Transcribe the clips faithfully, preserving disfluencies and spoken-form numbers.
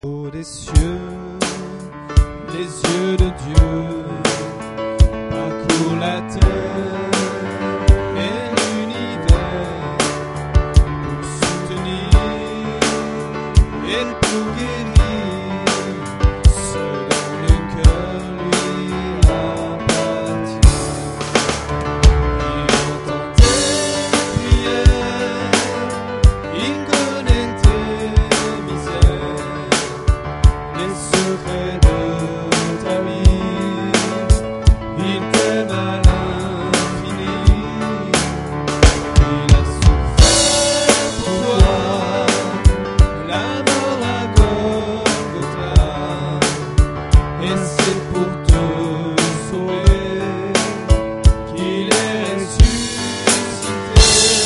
Haut des cieux, les yeux de Dieu parcourent la terre et l'univers pour soutenir et pour guérir ceux dont le cœur lui appartient. Il entend tes prières, il connaît tes misères, les secrets de ta vie, il t'aime à l'infini, il a souffert pour toi, la mort à Golgotha, et c'est pour te sauver qu'il est ressuscité.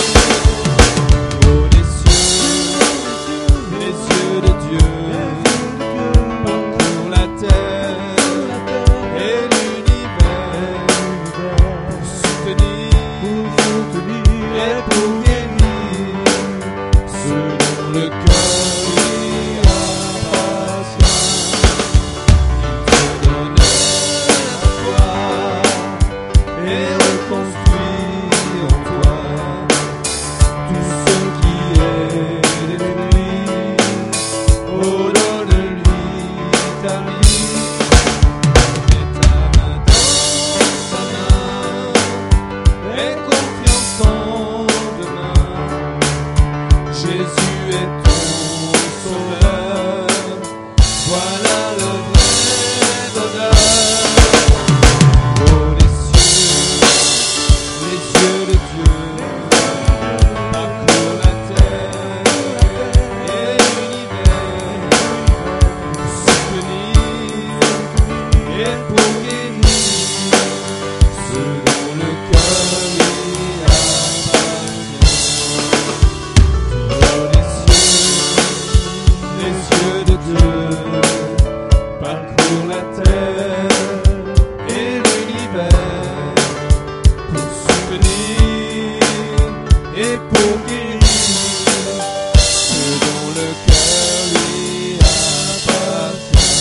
Oh, les cieux, les yeux de Dieu parcourent la terre et l'univers pour soutenir et pour guérir ceux dont le cœur lui appartient. Il te donne la foi et reconstruit en toi tout ce qui est détruit. Oh, donne-lui ta vie, mets ta main dans sa main et confiance en demain. Jésus est ton sauveur, voilà le vrai bonheur. Oh, les cieux, les yeux de Dieu parcourent la terre et l'univers pour soutenir et pour guérir ceux dont le cœur lui appartient. Oh, les cieux, les yeux de Dieu parcourent la terre et l'univers pour soutenir et pour guérir ceux dont le cœur lui appartient.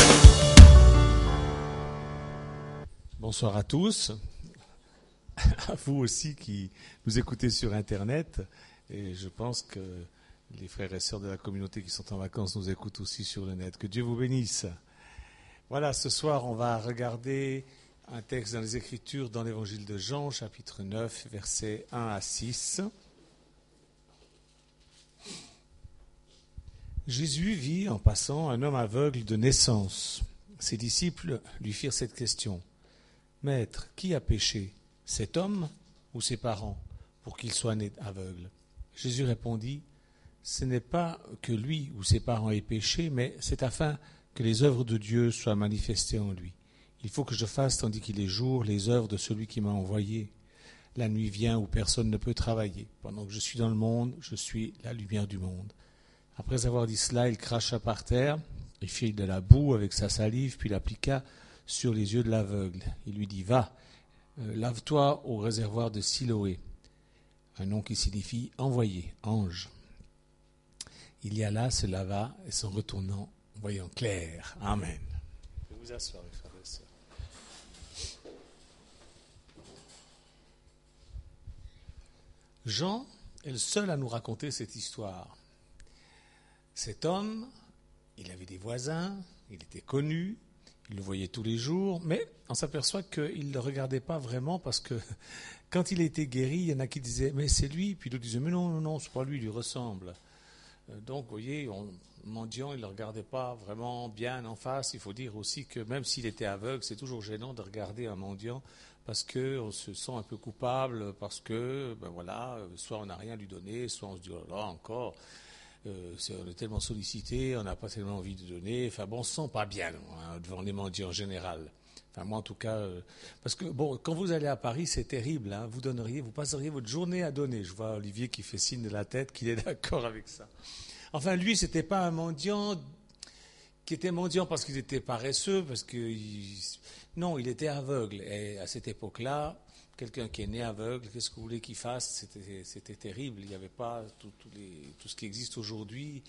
Bonsoir à tous, à vous aussi qui nous écoutez sur Internet, et je pense que les frères et sœurs de la communauté qui sont en vacances nous écoutent aussi sur le net. Que Dieu vous bénisse. Voilà, ce soir on va regarder un texte dans les Écritures, dans l'Évangile de Jean, chapitre neuf, versets un à six. Jésus vit en passant un homme aveugle de naissance. Ses disciples lui firent cette question. « Maître, qui a péché, cet homme ou ses parents, pour qu'il soit né aveugle ?» Jésus répondit, « Ce n'est pas que lui ou ses parents aient péché, mais c'est afin que les œuvres de Dieu soient manifestées en lui. Il faut que je fasse, tandis qu'il est jour, les œuvres de celui qui m'a envoyé. La nuit vient où personne ne peut travailler. Pendant que je suis dans le monde, je suis la lumière du monde. » Après avoir dit cela, il cracha par terre, il fit de la boue avec sa salive, puis l'appliqua sur les yeux de l'aveugle. Il lui dit, « Va, euh, lave-toi au réservoir de Siloé. » Un nom qui signifie « envoyé, ange. » Il y alla, se lava, et s'en retournant, voyant clair. Amen. Je vais vous asseoir, mes frères et sœurs. Jean est le seul à nous raconter cette histoire. Cet homme, il avait des voisins, il était connu, il le voyait tous les jours, mais on s'aperçoit qu'il ne le regardait pas vraiment parce que quand il était guéri, il y en a qui disaient « mais c'est lui », puis d'autres disaient « mais non, non, non, c'est pas lui, il lui ressemble ». Donc, vous voyez, on, mendiant, il ne le regardait pas vraiment bien en face. Il faut dire aussi que même s'il était aveugle, c'est toujours gênant de regarder un mendiant parce qu'on se sent un peu coupable, parce que, ben voilà, soit on n'a rien à lui donner, soit on se dit « oh là là, encore ». Euh, c'est, on est tellement sollicité, on n'a pas tellement envie de donner. Enfin bon, on se sent pas bien hein, devant les mendiants en général. Enfin moi en tout cas, euh, parce que bon, quand vous allez à Paris, c'est terrible. Hein, vous donneriez, vous passeriez votre journée à donner. Je vois Olivier qui fait signe de la tête, qu'il est d'accord avec ça. Enfin lui, c'était pas un mendiant qui était mendiant parce qu'il était paresseux, parce que il, non, il était aveugle. Et à cette époque-là, quelqu'un qui est né aveugle, qu'est-ce que vous voulez qu'il fasse ? C'était, c'était terrible. Il n'y avait pas tout, tout, les, tout ce qui existe aujourd'hui.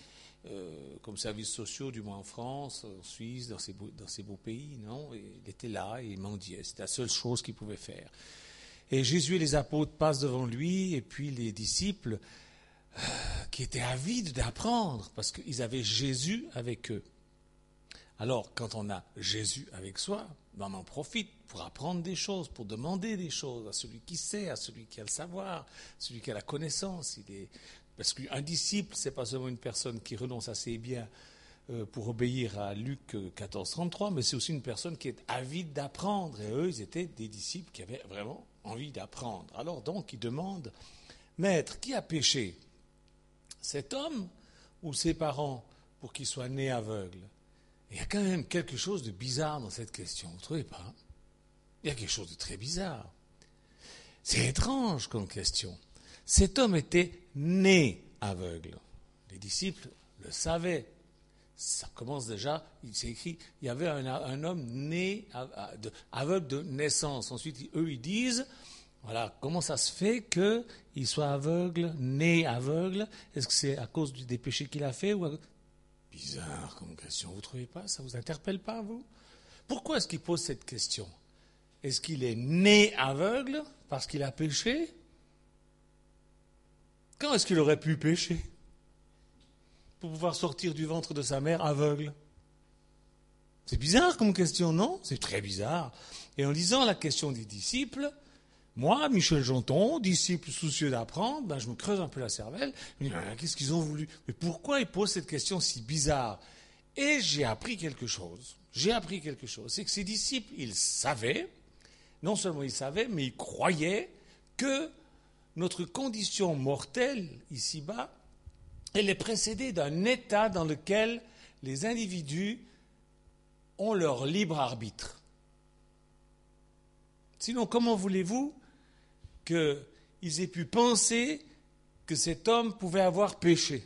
euh, comme services sociaux, du moins en France, en Suisse, dans ces beaux, dans ces beaux pays. Non, et il était là et il mendiait. C'était la seule chose qu'il pouvait faire. Et Jésus et les apôtres passent devant lui, et puis les disciples, euh, qui étaient avides d'apprendre, parce qu'ils avaient Jésus avec eux. Alors, quand on a Jésus avec soi, ben on en profite pour apprendre des choses, pour demander des choses à celui qui sait, à celui qui a le savoir, à celui qui a la connaissance. Il est... Parce qu'un disciple, ce n'est pas seulement une personne qui renonce à ses biens euh, pour obéir à Luc quatorze trente-trois, mais c'est aussi une personne qui est avide d'apprendre. Et eux, ils étaient des disciples qui avaient vraiment envie d'apprendre. Alors donc, ils demandent, Maître, qui a péché? Cet homme ou ses parents pour qu'il soit né aveugle? Il y a quand même quelque chose de bizarre dans cette question, vous ne trouvez pas? Il y a quelque chose de très bizarre. C'est étrange comme question. Cet homme était né aveugle. Les disciples le savaient. Ça commence déjà, il s'est écrit, il y avait un, un homme né aveugle de naissance. Ensuite, eux, ils disent, voilà, comment ça se fait qu'il soit aveugle, né aveugle? Est-ce que c'est à cause des péchés qu'il a fait ou à... Bizarre comme question, vous ne trouvez pas? Ça ne vous interpelle pas, vous? Pourquoi est-ce qu'il pose cette question? Est-ce qu'il est né aveugle parce qu'il a péché? Quand est-ce qu'il aurait pu pécher? Pour pouvoir sortir du ventre de sa mère aveugle? C'est bizarre comme question, non? C'est très bizarre. Et en lisant la question des disciples, moi, Michel Janton, disciple soucieux d'apprendre, ben je me creuse un peu la cervelle. Je me dis, ben, qu'est-ce qu'ils ont voulu? Mais pourquoi ils posent cette question si bizarre? Et j'ai appris quelque chose. J'ai appris quelque chose. C'est que ces disciples, ils savaient, non seulement ils savaient, mais ils croyaient que notre condition mortelle, ici-bas, elle est précédée d'un état dans lequel les individus ont leur libre arbitre. Sinon, comment voulez-vous qu'ils aient pu penser que cet homme pouvait avoir péché?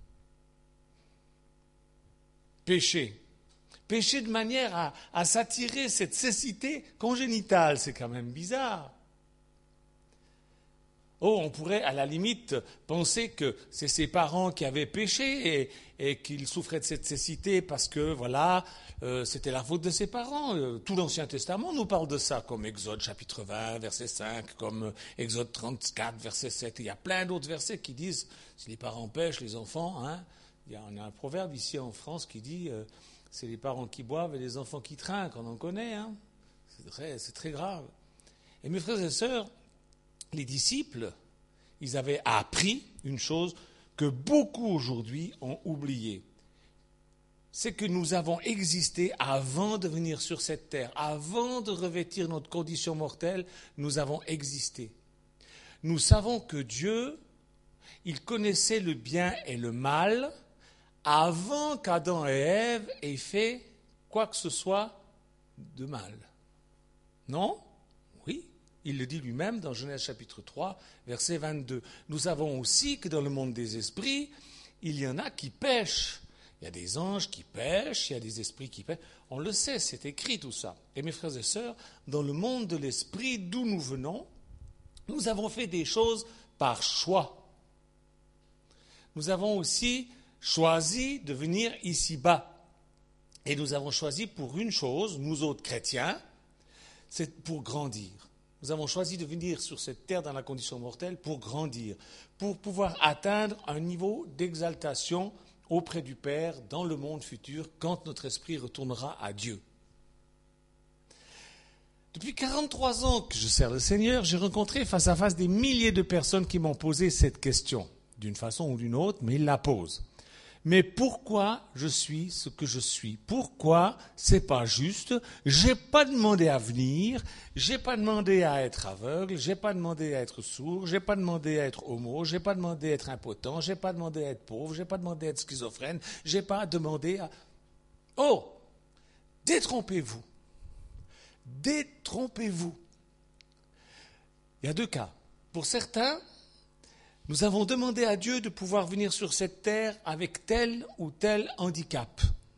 Péché. Péché de manière à, à s'attirer cette cécité congénitale, c'est quand même bizarre. Oh, on pourrait à la limite penser que c'est ses parents qui avaient péché et, et qu'il souffrait de cette cécité parce que, voilà, euh, c'était la faute de ses parents. Euh, tout l'Ancien Testament nous parle de ça, comme Exode chapitre vingt, verset cinq, comme euh, Exode trente-quatre, verset sept. Il y a plein d'autres versets qui disent, si les parents pêchent, les enfants, hein, il y a, on a un proverbe ici en France qui dit, euh, c'est les parents qui boivent et les enfants qui trinquent, on en connaît, hein. C'est très, c'est très grave. Et mes frères et sœurs, les disciples, ils avaient appris une chose que beaucoup aujourd'hui ont oubliée. C'est que nous avons existé avant de venir sur cette terre, avant de revêtir notre condition mortelle, nous avons existé. Nous savons que Dieu, il connaissait le bien et le mal avant qu'Adam et Ève aient fait quoi que ce soit de mal. Non ? Oui. Il le dit lui-même dans Genèse chapitre trois, verset vingt-deux. Nous savons aussi que dans le monde des esprits, il y en a qui pêchent. Il y a des anges qui pêchent, il y a des esprits qui pêchent. On le sait, c'est écrit tout ça. Et mes frères et sœurs, dans le monde de l'esprit d'où nous venons, nous avons fait des choses par choix. Nous avons aussi choisi de venir ici-bas. Et nous avons choisi pour une chose, nous autres chrétiens, c'est pour grandir. Nous avons choisi de venir sur cette terre dans la condition mortelle pour grandir, pour pouvoir atteindre un niveau d'exaltation auprès du Père dans le monde futur quand notre esprit retournera à Dieu. Depuis quarante-trois ans que je sers le Seigneur, j'ai rencontré face à face des milliers de personnes qui m'ont posé cette question, d'une façon ou d'une autre, mais ils la posent. Mais pourquoi je suis ce que je suis? Pourquoi c'est pas juste? J'ai pas demandé à venir, j'ai pas demandé à être aveugle, j'ai pas demandé à être sourd, j'ai pas demandé à être homo, j'ai pas demandé à être impotent, j'ai pas demandé à être pauvre, j'ai pas demandé à être schizophrène, j'ai pas demandé à... Oh! Détrompez-vous. Détrompez-vous. Il y a deux cas. Pour certains, nous avons demandé à Dieu de pouvoir venir sur cette terre avec tel ou tel handicap.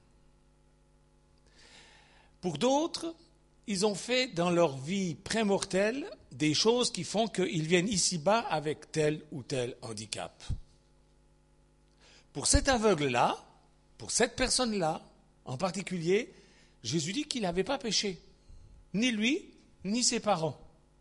Pour d'autres, ils ont fait dans leur vie prémortelle des choses qui font qu'ils viennent ici-bas avec tel ou tel handicap. pour cet aveugle-là, pour cette personne-là, en particulier, Jésus dit qu'il n'avait pas péché. Ni lui, ni ses parents.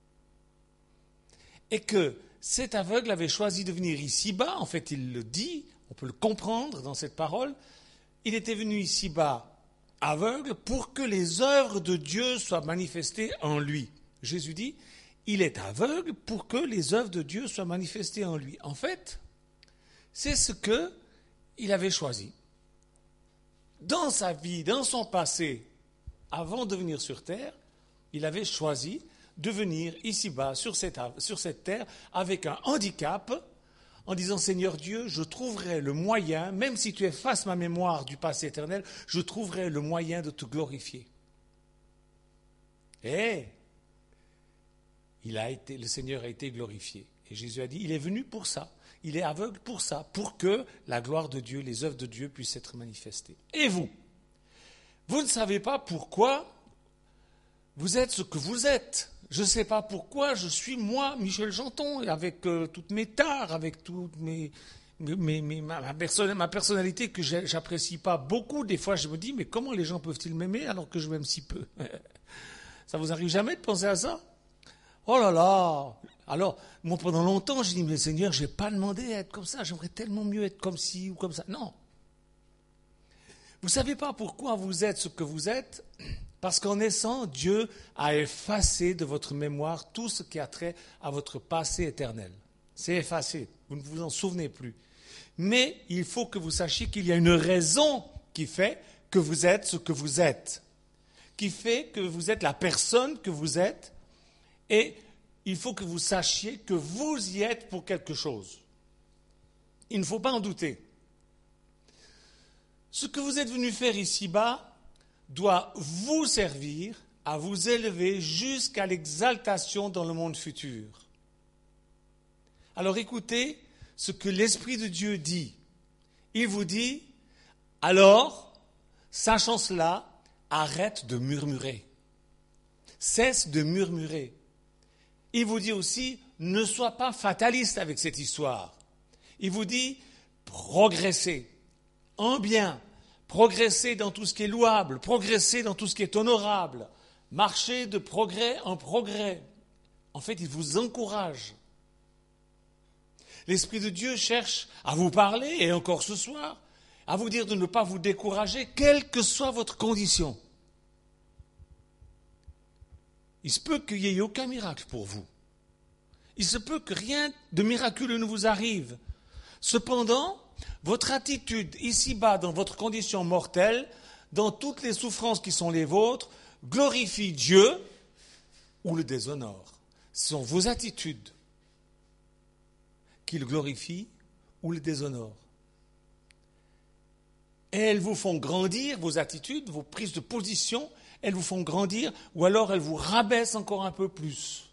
Et que cet aveugle avait choisi de venir ici-bas, en fait il le dit, on peut le comprendre dans cette parole, il était venu ici-bas aveugle pour que les œuvres de Dieu soient manifestées en lui. Jésus dit, il est aveugle pour que les œuvres de Dieu soient manifestées en lui. En fait, c'est ce qu'il avait choisi. Dans sa vie, dans son passé, avant de venir sur terre, il avait choisi de venir ici-bas, sur cette, sur cette terre, avec un handicap, en disant, Seigneur Dieu, je trouverai le moyen, même si tu effaces ma mémoire du passé éternel, je trouverai le moyen de te glorifier. Et il a été, le Seigneur a été glorifié. Et Jésus a dit, il est venu pour ça. Il est aveugle pour ça, pour que la gloire de Dieu, les œuvres de Dieu puissent être manifestées. Et vous, vous ne savez pas pourquoi vous êtes ce que vous êtes. Je ne sais pas pourquoi je suis moi, Michel Janton, avec euh, toutes mes tares, avec toutes mes, mes, mes, ma, ma, personne, ma personnalité que j'apprécie pas beaucoup. Des fois, je me dis, mais comment les gens peuvent-ils m'aimer alors que je m'aime si peu? Ça vous arrive jamais de penser à ça? Oh là là! Alors, moi, pendant longtemps, j'ai dit, mais Seigneur, je n'ai pas demandé à être comme ça, j'aimerais tellement mieux être comme ci ou comme ça. Non. Vous ne savez pas pourquoi vous êtes ce que vous êtes? Parce qu'en naissant, Dieu a effacé de votre mémoire tout ce qui a trait à votre passé éternel. C'est effacé, vous ne vous en souvenez plus. Mais il faut que vous sachiez qu'il y a une raison qui fait que vous êtes ce que vous êtes, qui fait que vous êtes la personne que vous êtes, et il faut que vous sachiez que vous y êtes pour quelque chose. Il ne faut pas en douter. Ce que vous êtes venu faire ici-bas doit vous servir à vous élever jusqu'à l'exaltation dans le monde futur. Alors écoutez ce que l'Esprit de Dieu dit. Il vous dit, alors, sachant cela, arrête de murmurer. Cesse de murmurer. Il vous dit aussi, ne sois pas fataliste avec cette histoire. Il vous dit, progressez en bien. Progresser dans tout ce qui est louable, progresser dans tout ce qui est honorable, marcher de progrès en progrès. En fait, il vous encourage. L'Esprit de Dieu cherche à vous parler, et encore ce soir, à vous dire de ne pas vous décourager, quelle que soit votre condition. Il se peut qu'il n'y ait aucun miracle pour vous. Il se peut que rien de miraculeux ne vous arrive. Cependant, votre attitude ici-bas, dans votre condition mortelle, dans toutes les souffrances qui sont les vôtres, glorifie Dieu ou le déshonore. Ce sont vos attitudes qui le glorifient ou le déshonorent. Et elles vous font grandir, vos attitudes, vos prises de position, elles vous font grandir, ou alors elles vous rabaissent encore un peu plus.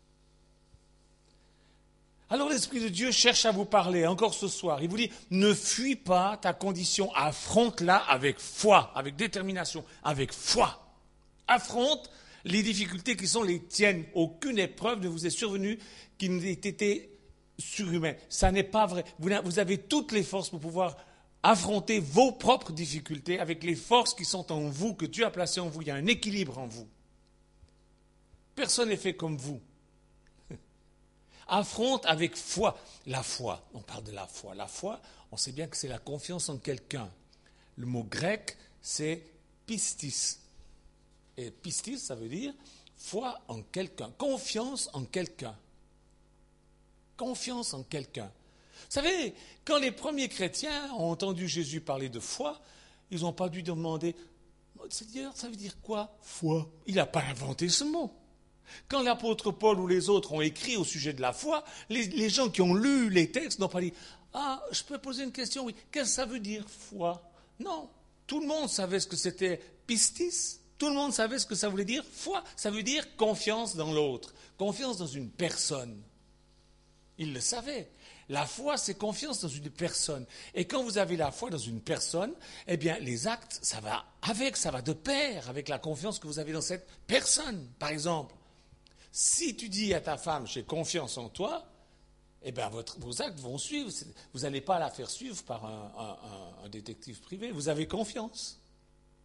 Alors l'Esprit de Dieu cherche à vous parler, encore ce soir. Il vous dit, ne fuis pas ta condition, affronte-la avec foi, avec détermination, avec foi. Affronte les difficultés qui sont les tiennes. Aucune épreuve ne vous est survenue qui n'ait été surhumaine. Ça n'est pas vrai. Vous avez toutes les forces pour pouvoir affronter vos propres difficultés avec les forces qui sont en vous, que Dieu a placées en vous. Il y a un équilibre en vous. Personne n'est fait comme vous. Affronte avec foi. La foi, on parle de la foi. La foi, on sait bien que c'est la confiance en quelqu'un. Le mot grec, c'est pistis. Et pistis, ça veut dire foi en quelqu'un, confiance en quelqu'un. Confiance en quelqu'un. Vous savez, quand les premiers chrétiens ont entendu Jésus parler de foi, ils n'ont pas dû demander, Seigneur, ça veut dire quoi, foi? Il n'a pas inventé ce mot. Quand l'apôtre Paul ou les autres ont écrit au sujet de la foi, les, les gens qui ont lu les textes n'ont pas dit « Ah, je peux poser une question, oui. Qu'est-ce que ça veut dire, foi ?» Non, tout le monde savait ce que c'était pistis. Tout le monde savait ce que ça voulait dire foi. Ça veut dire confiance dans l'autre, confiance dans une personne. Ils le savaient. La foi, c'est confiance dans une personne. Et quand vous avez la foi dans une personne, eh bien, les actes, ça va avec, ça va de pair avec la confiance que vous avez dans cette personne. Par exemple, si tu dis à ta femme, j'ai confiance en toi, eh bien votre, vos actes vont suivre. Vous n'allez pas la faire suivre par un, un, un, un détective privé. Vous avez confiance. D'accord ?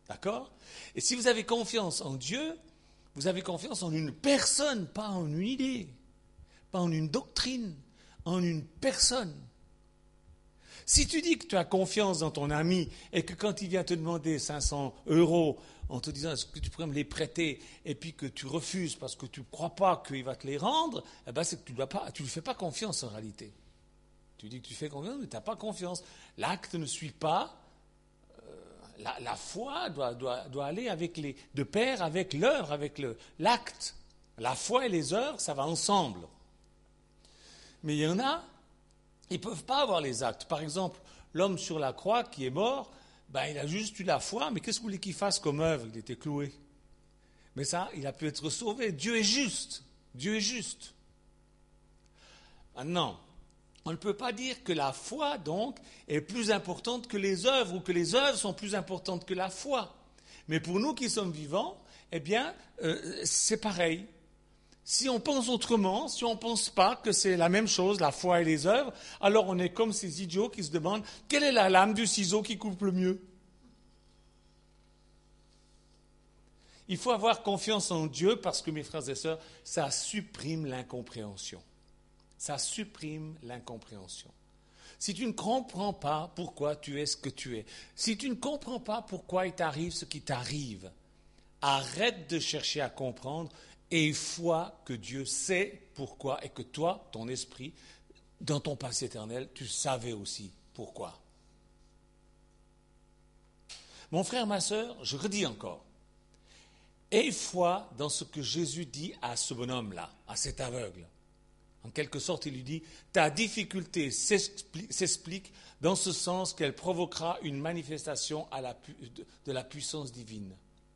Et si vous avez confiance en Dieu, vous avez confiance en une personne, pas en une idée, pas en une doctrine, en une personne. Si tu dis que tu as confiance dans ton ami et que quand il vient te demander cinq cents euros en te disant est-ce que tu pourrais me les prêter et puis que tu refuses parce que tu ne crois pas qu'il va te les rendre, eh ben c'est que tu ne lui fais pas confiance en réalité. Tu dis que tu fais confiance mais tu n'as pas confiance. L'acte ne suit pas. La, la foi doit, doit, doit aller avec les, de pair avec l'œuvre, avec le, l'acte. La foi et les œuvres, ça va ensemble. Mais il y en a, ils ne peuvent pas avoir les actes. Par exemple, l'homme sur la croix qui est mort, ben, il a juste eu la foi, mais qu'est-ce que vous voulez qu'il fasse comme œuvre ? Il était cloué. Mais ça, il a pu être sauvé. Dieu est juste. Dieu est juste. Maintenant, on ne peut pas dire que la foi, donc, est plus importante que les œuvres, ou que les œuvres sont plus importantes que la foi. Mais pour nous qui sommes vivants, eh bien, euh, c'est pareil. Si on pense autrement, si on ne pense pas que c'est la même chose, la foi et les œuvres, alors on est comme ces idiots qui se demandent quelle est la lame du ciseau qui coupe le mieux. Il faut avoir confiance en Dieu parce que, mes frères et sœurs, ça supprime l'incompréhension. Ça supprime l'incompréhension. Si tu ne comprends pas pourquoi tu es ce que tu es, si tu ne comprends pas pourquoi il t'arrive ce qui t'arrive, arrête de chercher à comprendre et foi que Dieu sait pourquoi et que toi, ton esprit, dans ton passé éternel, tu savais aussi pourquoi. Mon frère, ma sœur, je redis encore, aie foi dans ce que Jésus dit à ce bonhomme-là, à cet aveugle. En quelque sorte, il lui dit, ta difficulté s'explique dans ce sens qu'elle provoquera une manifestation à la pu- de la puissance divine.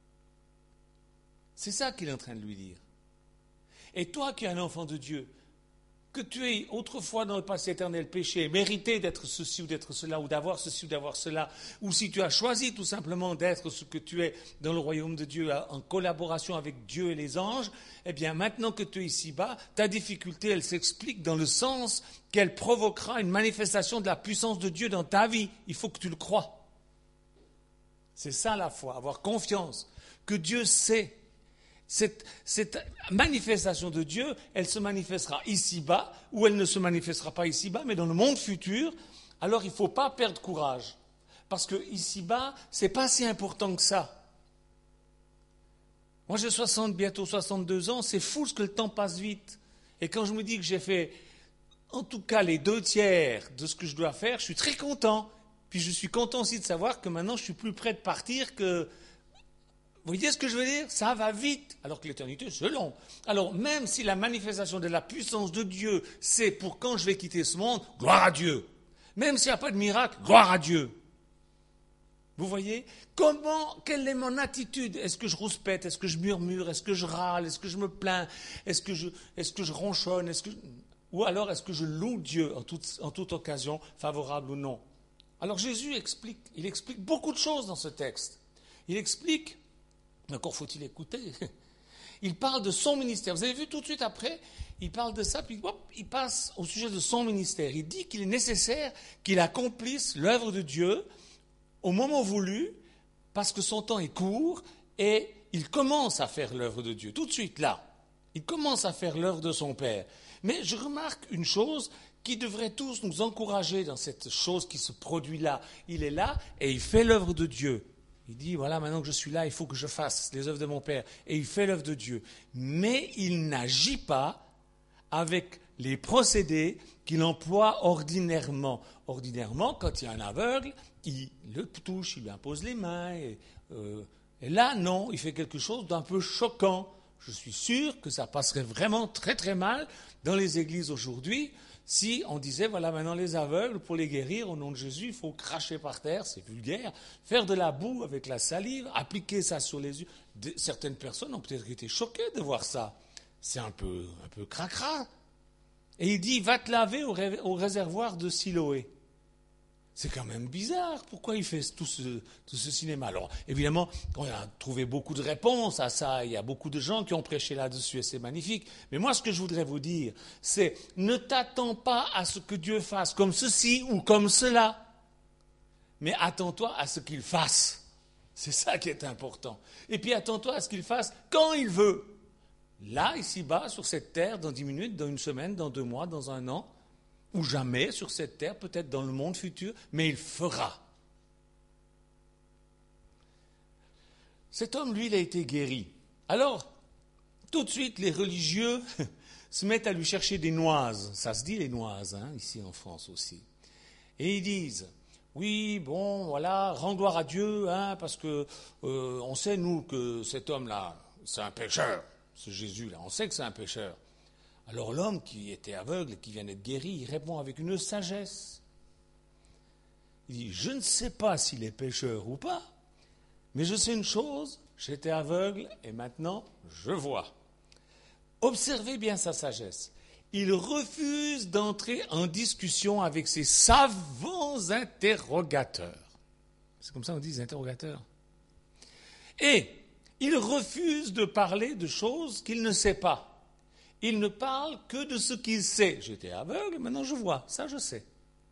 C'est ça qu'il est en train de lui dire. Et toi qui es un enfant de Dieu, que tu aies autrefois dans le passé éternel péché, mérité d'être ceci ou d'être cela, ou d'avoir ceci ou d'avoir cela, ou si tu as choisi tout simplement d'être ce que tu es dans le royaume de Dieu en collaboration avec Dieu et les anges, eh bien maintenant que tu es ici-bas, ta difficulté, elle s'explique dans le sens qu'elle provoquera une manifestation de la puissance de Dieu dans ta vie. Il faut que tu le crois. C'est ça la foi, avoir confiance que Dieu sait. Cette, cette manifestation de Dieu, elle se manifestera ici-bas, ou elle ne se manifestera pas ici-bas, mais dans le monde futur. Alors il ne faut pas perdre courage, parce que ici-bas, ce n'est pas si important que ça. Moi j'ai soixante, bientôt soixante-deux ans, c'est fou ce que le temps passe vite. Et quand je me dis que j'ai fait, en tout cas, les deux tiers de ce que je dois faire, je suis très content. Puis je suis content aussi de savoir que maintenant je suis plus près de partir que... Vous voyez ce que je veux dire ? Ça va vite, alors que l'éternité, c'est long. Alors, même si la manifestation de la puissance de Dieu, c'est pour quand je vais quitter ce monde, gloire à Dieu. Même s'il n'y a pas de miracle, gloire à Dieu. Vous voyez ? Comment, quelle est mon attitude ? Est-ce que je rouspète ? Est-ce que je murmure ? Est-ce que je râle ? Est-ce que je me plains ? Est-ce que je, est-ce que je ronchonne ? Est-ce que je... Ou alors, est-ce que je loue Dieu en toute, en toute occasion, favorable ou non ? Alors, Jésus explique, il explique beaucoup de choses dans ce texte. Il explique... Encore faut-il écouter. Il parle de son ministère. Vous avez vu tout de suite après, il parle de ça, puis hop, il passe au sujet de son ministère. Il dit qu'il est nécessaire qu'il accomplisse l'œuvre de Dieu au moment voulu, parce que son temps est court, et il commence à faire l'œuvre de Dieu. Tout de suite, là, il commence à faire l'œuvre de son Père. Mais je remarque une chose qui devrait tous nous encourager dans cette chose qui se produit là. Il est là et il fait l'œuvre de Dieu. Il dit, voilà, maintenant que je suis là, il faut que je fasse les œuvres de mon Père. Et il fait l'œuvre de Dieu. Mais il n'agit pas avec les procédés qu'il emploie ordinairement. Ordinairement, quand il y a un aveugle, il le touche, il lui impose les mains. Et, euh, et là, non, il fait quelque chose d'un peu choquant. Je suis sûr que ça passerait vraiment très très mal dans les églises aujourd'hui. Si on disait, voilà, maintenant les aveugles, pour les guérir, au nom de Jésus, il faut cracher par terre, c'est vulgaire, faire de la boue avec la salive, appliquer ça sur les yeux. De, certaines personnes ont peut-être été choquées de voir ça. C'est un peu, un peu cracra. Et il dit, va te laver au, ré, au réservoir de Siloé. C'est quand même bizarre. Pourquoi il fait tout ce, tout ce cinéma? Alors, évidemment, on a trouvé beaucoup de réponses à ça. Il y a beaucoup de gens qui ont prêché là-dessus et c'est magnifique. Mais moi, ce que je voudrais vous dire, c'est ne t'attends pas à ce que Dieu fasse comme ceci ou comme cela. Mais attends-toi à ce qu'il fasse. C'est ça qui est important. Et puis attends-toi à ce qu'il fasse quand il veut. Là, ici-bas, sur cette terre, dans dix minutes, dans une semaine, dans deux mois, dans un an, ou jamais sur cette terre, peut-être dans le monde futur, mais il fera. Cet homme, lui, il a été guéri. Alors, tout de suite, les religieux se mettent à lui chercher des noises. Ça se dit les noises, hein, ici en France aussi. Et ils disent, oui, bon, voilà, rends gloire à Dieu, hein, parce que euh, on sait, nous, que cet homme-là, c'est un pécheur, ce Jésus-là, on sait que c'est un pécheur. Alors l'homme qui était aveugle, qui vient d'être guéri, il répond avec une sagesse. Il dit, je ne sais pas s'il est pécheur ou pas, mais je sais une chose, j'étais aveugle et maintenant je vois. Observez bien sa sagesse. Il refuse d'entrer en discussion avec ses savants interrogateurs. C'est comme ça qu'on dit, les interrogateurs. Et il refuse de parler de choses qu'il ne sait pas. Il ne parle que de ce qu'il sait. J'étais aveugle, maintenant je vois. Ça, je sais.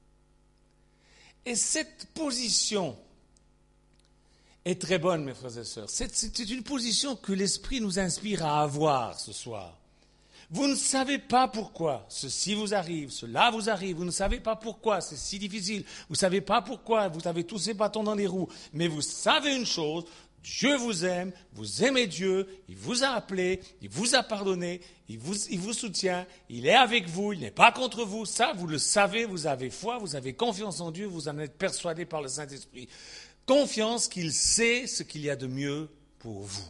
Et cette position est très bonne, mes frères et sœurs. C'est, c'est une position que l'Esprit nous inspire à avoir ce soir. Vous ne savez pas pourquoi ceci vous arrive, cela vous arrive. Vous ne savez pas pourquoi c'est si difficile. Vous ne savez pas pourquoi vous avez tous ces bâtons dans les roues. Mais vous savez une chose, Dieu vous aime, vous aimez Dieu, il vous a appelé, il vous a pardonné, il vous, il vous soutient, il est avec vous, il n'est pas contre vous. Ça, vous le savez, vous avez foi, vous avez confiance en Dieu, vous en êtes persuadé par le Saint-Esprit. Confiance qu'il sait ce qu'il y a de mieux pour vous.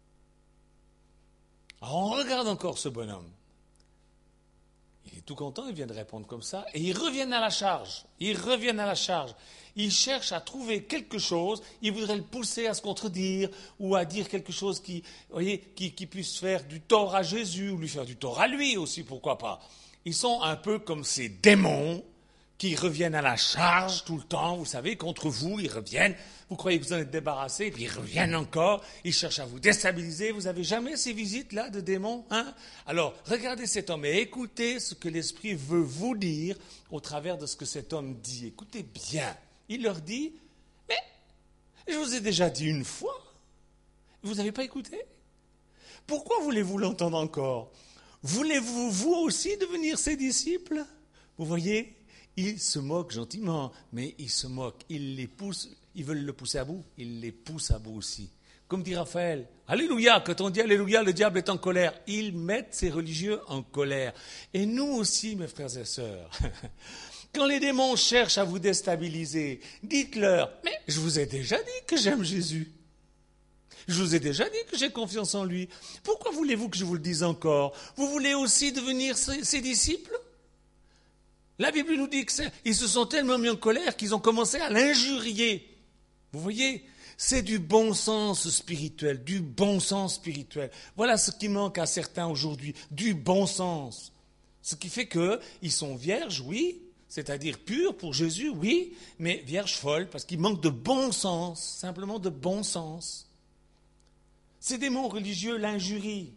Alors on regarde encore ce bonhomme. Il est tout content, il vient de répondre comme ça, et ils reviennent à la charge. Ils reviennent à la charge. Il cherche à trouver quelque chose, il voudrait le pousser à se contredire ou à dire quelque chose qui, voyez, qui, qui puisse faire du tort à Jésus ou lui faire du tort à lui aussi, pourquoi pas. Ils sont un peu comme ces démons qui reviennent à la charge tout le temps, vous savez, contre vous, ils reviennent. Vous croyez que vous en êtes débarrassé, et puis ils reviennent encore, ils cherchent à vous déstabiliser. Vous n'avez jamais ces visites-là de démons, hein? Alors, regardez cet homme et écoutez ce que l'Esprit veut vous dire au travers de ce que cet homme dit. Écoutez bien. Il leur dit, mais je vous ai déjà dit une fois, vous n'avez pas écouté? Pourquoi voulez-vous l'entendre encore? Voulez-vous vous aussi devenir ses disciples? Vous voyez, ils se moquent gentiment, mais ils se moquent, ils les poussent, ils veulent le pousser à bout, ils les poussent à bout aussi. Comme dit Raphaël, Alléluia, quand on dit Alléluia, le diable est en colère. Ils mettent ces religieux en colère. Et nous aussi, mes frères et sœurs, quand les démons cherchent à vous déstabiliser, dites-leur, mais je vous ai déjà dit que j'aime Jésus. Je vous ai déjà dit que j'ai confiance en lui. Pourquoi voulez-vous que je vous le dise encore? Vous voulez aussi devenir ses, ses disciples? La Bible nous dit qu'ils se sont tellement mis en colère qu'ils ont commencé à l'injurier. Vous voyez, c'est du bon sens spirituel, du bon sens spirituel. Voilà ce qui manque à certains aujourd'hui, du bon sens. Ce qui fait qu'ils sont vierges, oui, c'est-à-dire purs pour Jésus, oui, mais vierges folles, parce qu'ils manquent de bon sens, simplement de bon sens. Ces démons religieux l'injurient.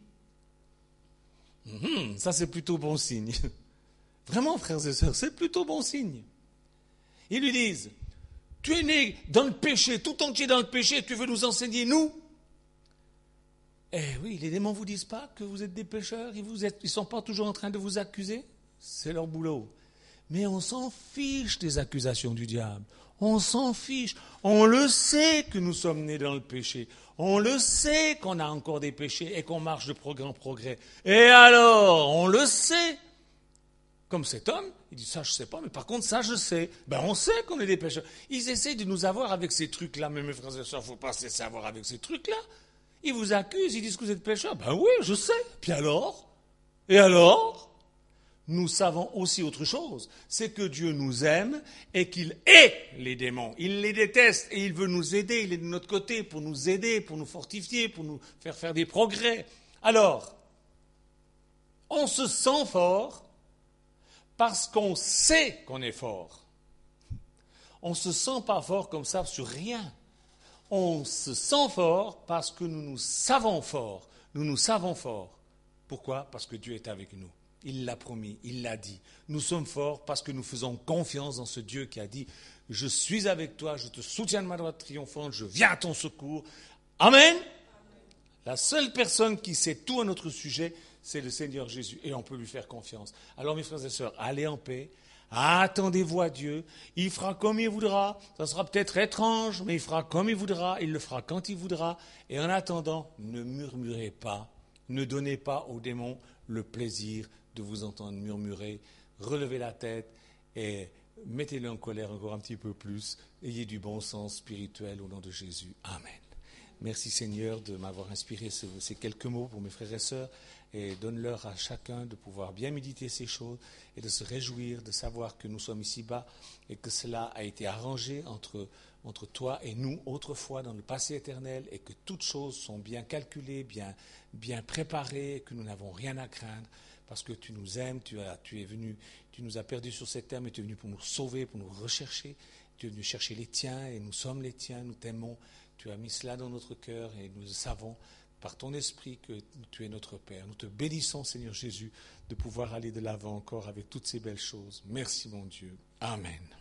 Hum, ça, c'est plutôt bon signe. Vraiment, frères et sœurs, c'est plutôt bon signe. Ils lui disent, tu es né dans le péché, tout entier dans le péché, tu veux nous enseigner, nous? Eh oui, les démons ne vous disent pas que vous êtes des pécheurs, ils ne sont pas toujours en train de vous accuser? C'est leur boulot. Mais on s'en fiche des accusations du diable. On s'en fiche. On le sait que nous sommes nés dans le péché. On le sait qu'on a encore des péchés et qu'on marche de progrès en progrès. Et alors, on le sait. Comme cet homme, il dit, ça je sais pas, mais par contre, ça je sais. Ben on sait qu'on est des pécheurs. Ils essaient de nous avoir avec ces trucs-là, mais mes frères et sœurs, il ne faut pas se laisser avoir avec ces trucs-là. Ils vous accusent, ils disent que vous êtes pécheurs. Ben oui, je sais. Puis alors? Et alors? Nous savons aussi autre chose, c'est que Dieu nous aime et qu'il hait les démons. Il les déteste et il veut nous aider, il est de notre côté pour nous aider, pour nous fortifier, pour nous faire faire des progrès. Alors, on se sent fort parce qu'on sait qu'on est fort. On ne se sent pas fort comme ça sur rien. On se sent fort parce que nous nous savons forts. Nous nous savons forts. Pourquoi ? Parce que Dieu est avec nous. Il l'a promis, il l'a dit. Nous sommes forts parce que nous faisons confiance dans ce Dieu qui a dit « Je suis avec toi, je te soutiens de ma droite triomphante, je viens à ton secours. » Amen. Amen. La seule personne qui sait tout à notre sujet, c'est le Seigneur Jésus. Et on peut lui faire confiance. Alors mes frères et sœurs, allez en paix. Attendez-vous à Dieu. Il fera comme il voudra. Ça sera peut-être étrange, mais il fera comme il voudra. Il le fera quand il voudra. Et en attendant, ne murmurez pas. Ne donnez pas aux démons le plaisir de vous entendre murmurer. Relevez la tête et mettez-le en colère encore un petit peu plus. Ayez du bon sens spirituel au nom de Jésus. Amen. Merci Seigneur de m'avoir inspiré ces quelques mots pour mes frères et sœurs et donne-leur à chacun de pouvoir bien méditer ces choses et de se réjouir de savoir que nous sommes ici-bas et que cela a été arrangé entre, entre toi et nous autrefois dans le passé éternel et que toutes choses sont bien calculées, bien, bien préparées et que nous n'avons rien à craindre parce que tu nous aimes, tu, as, tu es venu, tu nous as perdus sur cette terre mais tu es venu pour nous sauver, pour nous rechercher, tu es venu chercher les tiens et nous sommes les tiens, nous t'aimons. Tu as mis cela dans notre cœur et nous savons par ton esprit que tu es notre Père. Nous te bénissons, Seigneur Jésus, de pouvoir aller de l'avant encore avec toutes ces belles choses. Merci, mon Dieu. Amen.